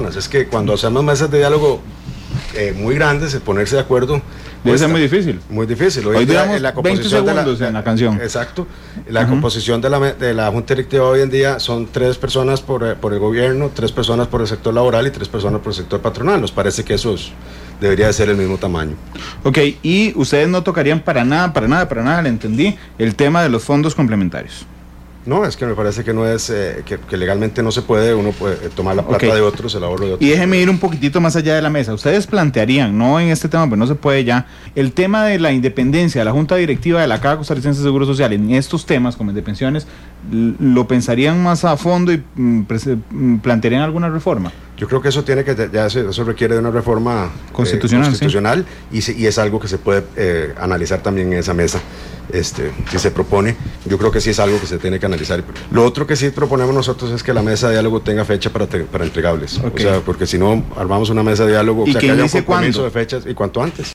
Es que cuando hacemos mesas de diálogo muy grandes, el ponerse de acuerdo debe ser muy difícil. Muy difícil. Hoy digamos la 20 segundos en la canción. Exacto. La composición de la Junta Directiva hoy en día son 3 personas por el gobierno, 3 personas por el sector laboral y 3 personas por el sector patronal. Nos parece que eso debería de ser el mismo tamaño. Ok, y ustedes no tocarían para nada, le entendí, el tema de los fondos complementarios. No, es que me parece que no es, que legalmente no se puede, uno puede tomar la plata de otros, el ahorro de otros. Y déjeme ir un poquitito más allá de la mesa. Ustedes plantearían, no en este tema, pero no se puede ya, el tema de la independencia de la Junta Directiva de la Caja Costarricense de Seguro Social en estos temas, como el de pensiones, ¿lo pensarían más a fondo y plantearían alguna reforma? Yo creo que eso tiene que, eso requiere de una reforma constitucional sí. y es algo que se puede analizar también en esa mesa. Si se propone, yo creo que sí es algo que se tiene que analizar. Lo otro que sí proponemos nosotros es que la mesa de diálogo tenga fecha para entregables. Okay. O sea, porque si no armamos una mesa de diálogo, o sea, que haya un compromiso de fechas y cuanto antes.